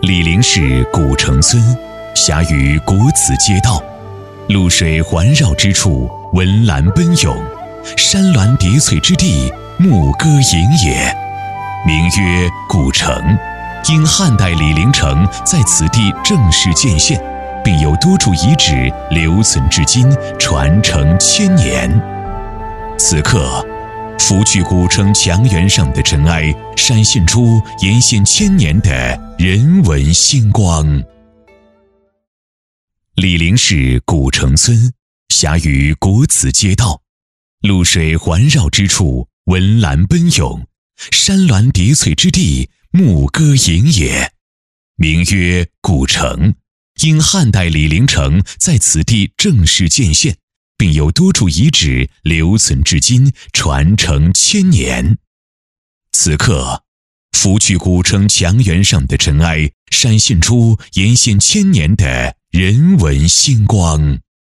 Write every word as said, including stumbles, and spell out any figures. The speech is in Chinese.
醴陵市古城村，辖于国子监道，露水环绕之处，文澜奔涌，山峦叠翠之地，牧歌吟也，名曰古城。因汉代醴陵城在此地正式建县，并有多处遗址留存至今，传承千年。此刻，拂去古城墙垣上的尘埃，闪现出沿线千年的人文星光。醴陵市古城村，辖于国子监道，露水环绕之处，文澜奔涌，山峦叠翠之地，牧歌吟也，名曰古城。因汉代醴陵城在此地正式建县，并有多处遗址留存至今，传承千年。此刻，拂去古城墙垣上的尘埃，闪现出沿线千年的人文星光。